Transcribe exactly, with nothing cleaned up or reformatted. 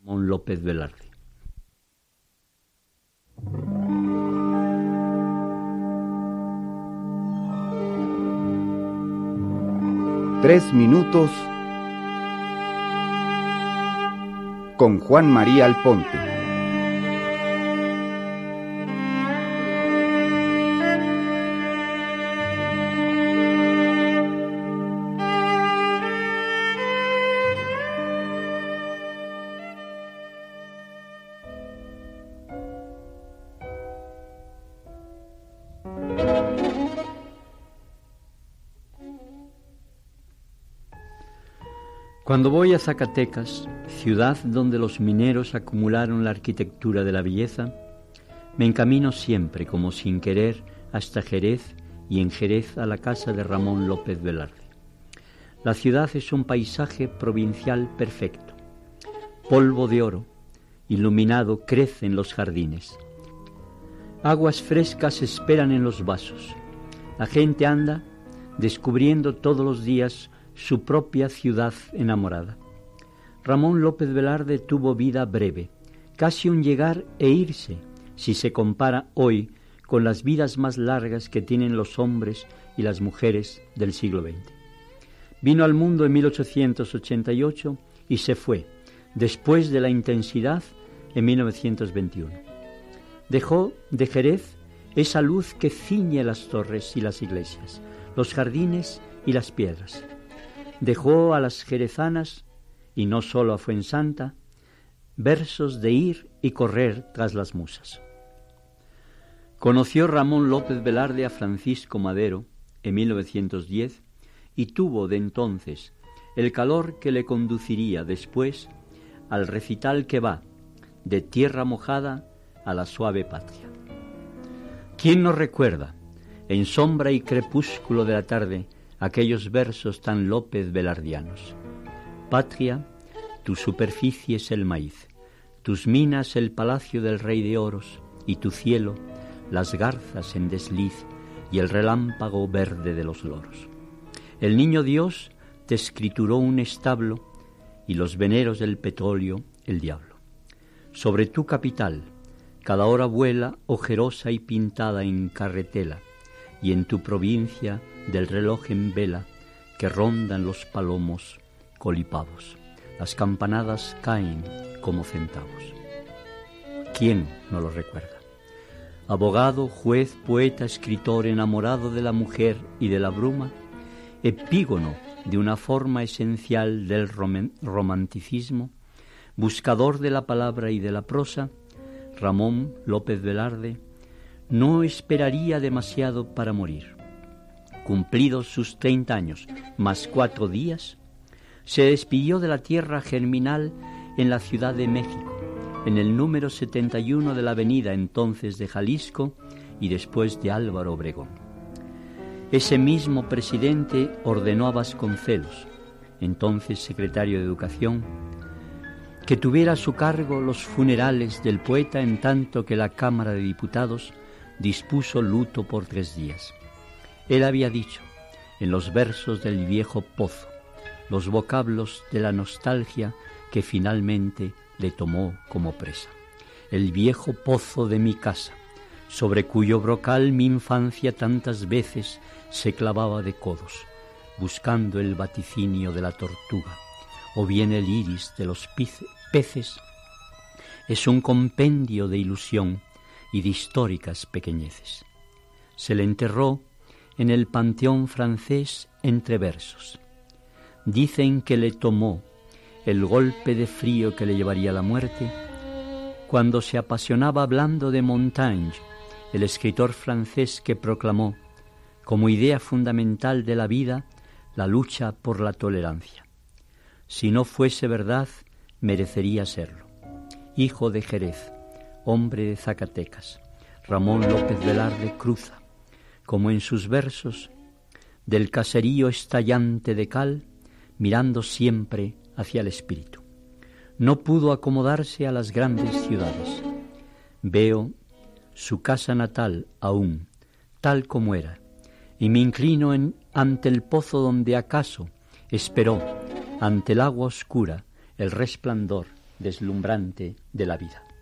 Ramón López Velarde. Tres minutos con Juan María Alponte. Cuando voy a Zacatecas, ciudad donde los mineros acumularon la arquitectura de la belleza, me encamino siempre, como sin querer, hasta Jerez y en Jerez a la casa de Ramón López Velarde. La ciudad es un paisaje provincial perfecto. Polvo de oro, iluminado, crece en los jardines. Aguas frescas esperan en los vasos. La gente anda descubriendo todos los días su propia ciudad enamorada. Ramón López Velarde tuvo vida breve, casi un llegar e irse, si se compara hoy con las vidas más largas que tienen los hombres y las mujeres del siglo veinte. Vino al mundo en mil ochocientos ochenta y ocho y se fue, después de la intensidad, en mil novecientos veintiuno. Dejó de Jerez esa luz que ciñe las torres y las iglesias, los jardines y las piedras. Dejó a las jerezanas, y no solo a Fuensanta, versos de ir y correr tras las musas. Conoció Ramón López Velarde a Francisco Madero en mil novecientos diez y tuvo de entonces el calor que le conduciría después al recital que va de tierra mojada a la suave patria. ¿Quién nos recuerda, en sombra y crepúsculo de la tarde, aquellos versos tan López Velardianos? Patria, tu superficie es el maíz, tus minas el palacio del rey de oros, y tu cielo las garzas en desliz y el relámpago verde de los loros. El niño Dios te escrituró un establo y los veneros del petróleo el diablo. Sobre tu capital cada hora vuela ojerosa y pintada en carretela, y en tu provincia del reloj en vela que rondan los palomos colipavos. Las campanadas caen como centavos. ¿Quién no lo recuerda? Abogado, juez, poeta, escritor, enamorado de la mujer y de la bruma, epígono de una forma esencial del rom- romanticismo, buscador de la palabra y de la prosa, Ramón López Velarde no esperaría demasiado para morir. Cumplidos sus treinta años más cuatro días, se despidió de la tierra germinal en la Ciudad de México, en el número setenta y uno de la avenida entonces de Jalisco y después de Álvaro Obregón. Ese mismo presidente ordenó a Vasconcelos, entonces secretario de Educación, que tuviera a su cargo los funerales del poeta, en tanto que la Cámara de Diputados dispuso luto por tres días. Él había dicho, en los versos del viejo pozo, los vocablos de la nostalgia que finalmente le tomó como presa. El viejo pozo de mi casa, sobre cuyo brocal mi infancia tantas veces se clavaba de codos, buscando el vaticinio de la tortuga, o bien el iris de los peces, es un compendio de ilusión y de históricas pequeñeces. Se le enterró en el panteón francés entre versos. Dicen que le tomó el golpe de frío que le llevaría a la muerte cuando se apasionaba hablando de Montaigne, el escritor francés que proclamó como idea fundamental de la vida la lucha por la tolerancia. Si no fuese verdad, merecería serlo. Hijo de Jerez, hombre de Zacatecas, Ramón López Velarde cruza, como en sus versos, del caserío estallante de cal, mirando siempre hacia el espíritu. No pudo acomodarse a las grandes ciudades. Veo su casa natal aún, tal como era, y me inclino en, ante el pozo donde acaso esperó, ante el agua oscura, el resplandor deslumbrante de la vida.